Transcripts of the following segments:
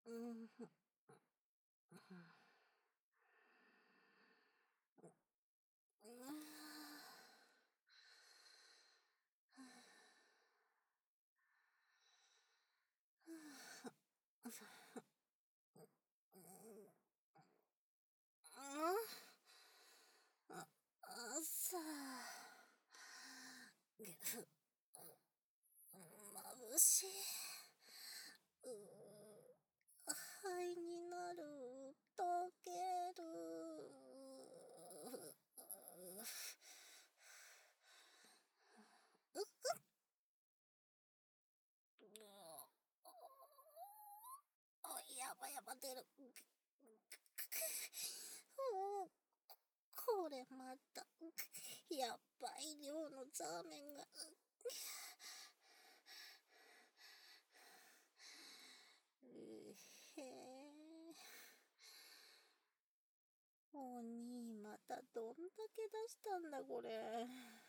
うん、さあ、眩しい。肺になる、溶ける。やばやば出る。これまた、やっばい量のザーメンが。へえ。お兄、またどんだけ出したんだこれ。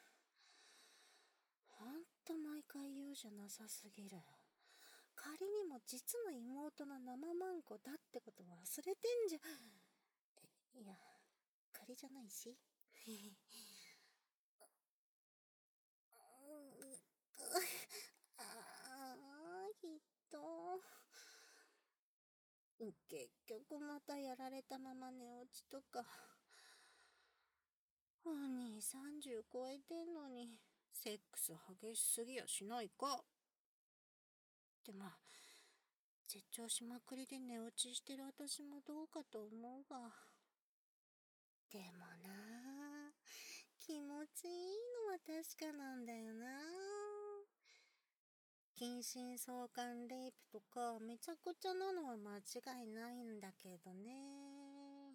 ほんと毎回言うじゃなさすぎる。仮にも実の妹の生マンコだってこと忘れてんじゃ。いや、仮じゃないし。ひど。結局またやられたまま寝落ちとか。お兄30超えてんのに、セックス激しすぎやしないか。って絶頂しまくりで寝落ちしてる私もどうかと思うが。でもな、気持ちいいのは確かなんだよな。近親相関レイプとかめちゃくちゃなのは間違いないんだけどね。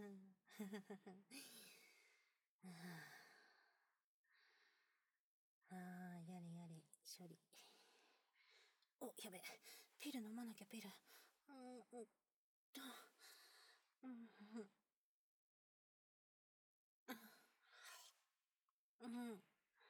やれやれ、処理。お、やべ。ピル飲まなきゃ、ピル。うん、うん。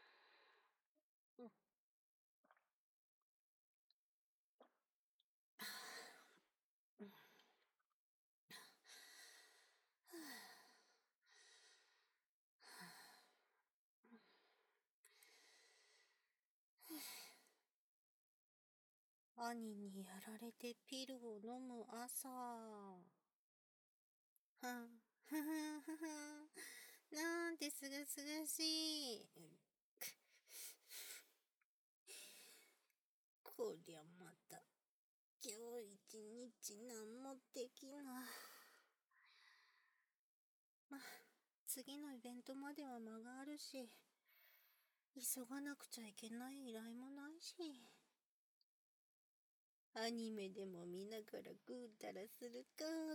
兄にやられてピルを飲む朝。はん、ふふんふふん。なんてすがすがしい。こりゃまた、今日一日何もできない。次のイベントまでは間があるし、急がなくちゃいけない依頼もないし。アニメでも見ながらぐうたらするかって。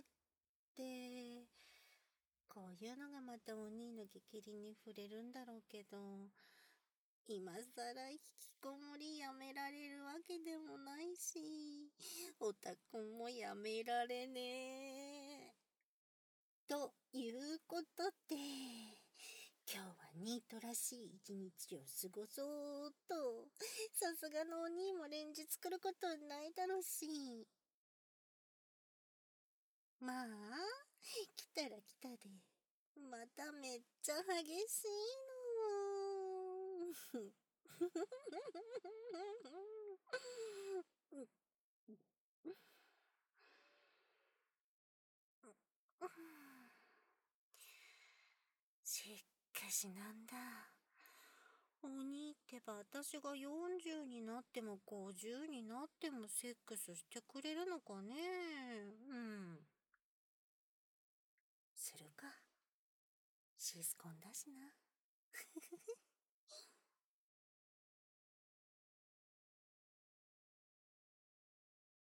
こういうのがまたお兄の激励に触れるんだろうけど、今さら引きこもりやめられるわけでもないし、オタクもやめられねえ。ということで、今日はニートらしい一日を過ごそうと。さすがのお兄も連日来ることないだろうし。まあ、来たら来たで。まためっちゃ激しいの。しっかしなんだ。お兄ってば私が40になっても50になってもセックスしてくれるのかね。するか。シスコンだしな。